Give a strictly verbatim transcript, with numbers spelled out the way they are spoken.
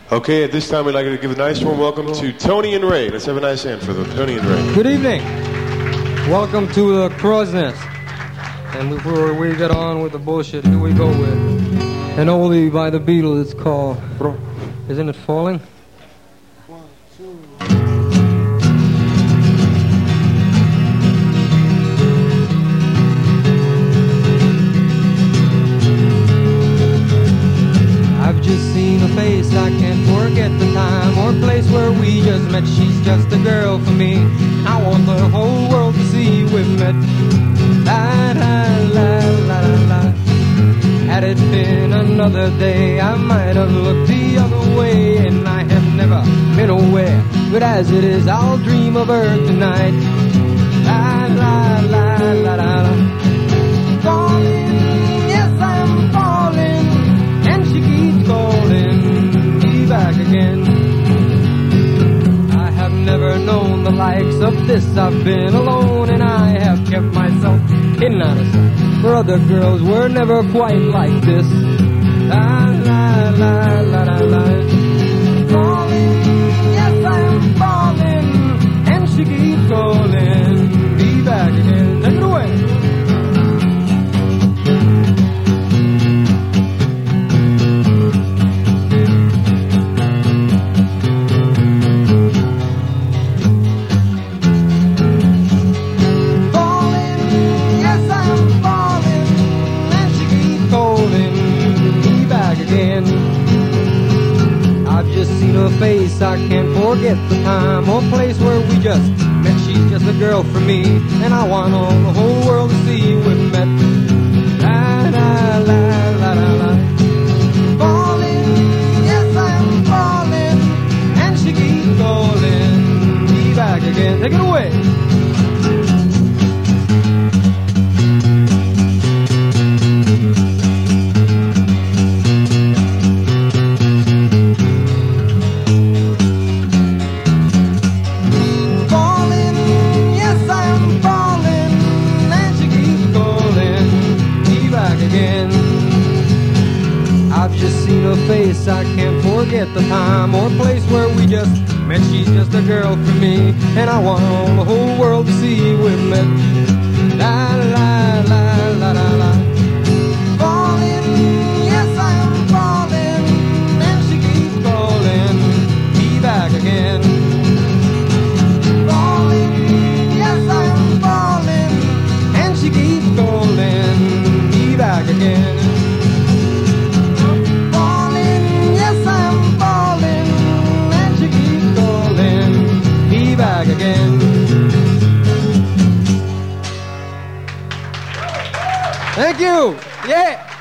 Okay, at this time we'd like to give a nice warm welcome to Tony and Ray. Let's have a nice hand for them, Tony and Ray. Good evening. Welcome to the Crow's Nest. And before we get on with the bullshit, here we go with an oldie by the Beatles. It's called Isn't It Falling? One, two. I've just seen a face, I can't forget the time or place where we just met. She's just a girl for me. I want the whole world to see we've met. La la la la la. Had it been another day, I might have looked the other way, and I have never been aware. But as it is, I'll dream of her tonight. La la la la la la. Falling, yes I'm falling, and she keeps calling me back again. I have never known the likes of this. I've been alone and I have kept myself hidden out of sight. For other girls were never quite like this. La la la la la la. Falling, yes I'm falling, and she keeps calling me back again. Take it away. I've just seen her face, I can't forget the time or place where we just met. She's just a girl for me, and I want all the whole world to see we've met. La la la la la la. Falling, yes I'm falling, and she keeps calling me back again. Take it away. I've just seen her face, I can't forget the time or place where we just met. She's just a girl for me, and I want all the whole world to see we've met. La la la la la la. Falling, yes I'm falling, and she keeps calling me back again. Falling, yes I'm falling, and she keeps calling me back again. Back again. Thank you. Yeah.